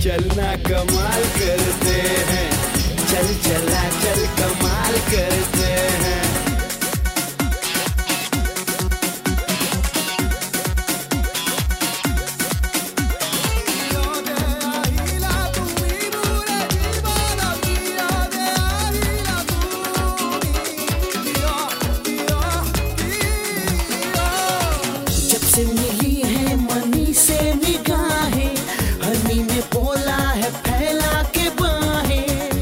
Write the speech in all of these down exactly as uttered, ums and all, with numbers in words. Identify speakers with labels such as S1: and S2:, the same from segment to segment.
S1: चलना कमाल करते हैं, चल चला चल कमाल करते हैं। जब से मिली है मनी से निगाहें, हनी ने बोला है फैला के बाहें।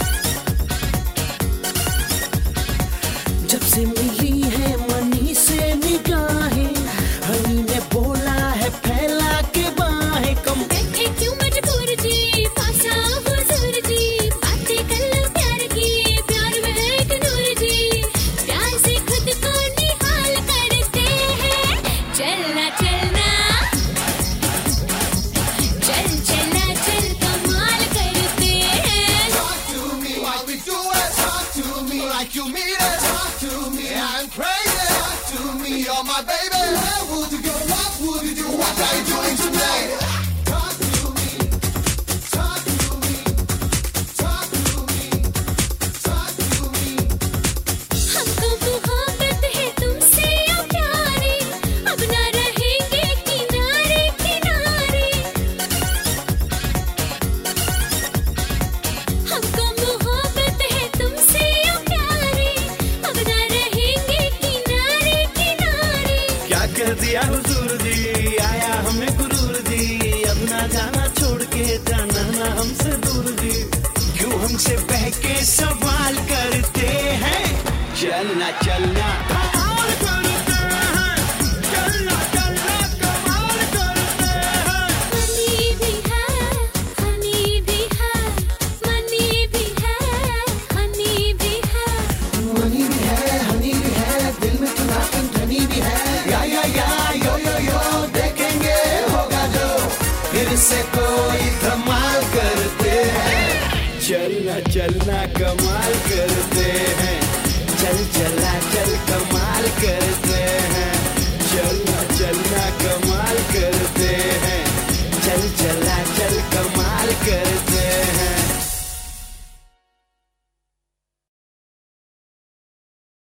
S1: जब से मिली है मनी से निगाहें, हनी ने बोला है फैला के बाहें। कम
S2: बैठे क्यों मजबूर जी, पासा हुजूर जी, बातें कर लो प्यार की, प्यार में एक नूर जी, प्यार से खुद को निहाल करते हैं। चलना चलना चल चला चल कमाल करते हैं।
S3: Talk to me while we do it. Talk to me like you mean it. Talk to me, I'm crazy. Talk to me, you're my baby. Where would you go? What would you do? What are you doing tonight? Talk to me. Talk to me. Talk to me. Talk to me.
S2: हमको मोहब्बत है तुमसे ओ प्यारे, अब ना रहेंगे किनारे किनारे। हमको मोहब्बत है तुमसे ओ प्यारे, अब ना रहेंगे किनारे किनारे।
S1: क्या कह दिया हुजूर जी, आया हमें गुरूर जी, अब ना जाना छोड़ के जाना ना हमसे दूर जी। क्यों हमसे बहके सवाल करते हैं, चलना चलना कमाल करते हैं, चलना चलना कमाल करते हैं।
S2: मनी भी है हनी भी है, मनी भी है हनी भी है।
S3: मनी भी है, हनी भी है, दिल में चुनाव धनी भी है। या या या यो यो यो देखेंगे होगा जो,
S1: फिर से कोई धमाल करते हैं, चलना चलना कमाल करते हैं, चल चल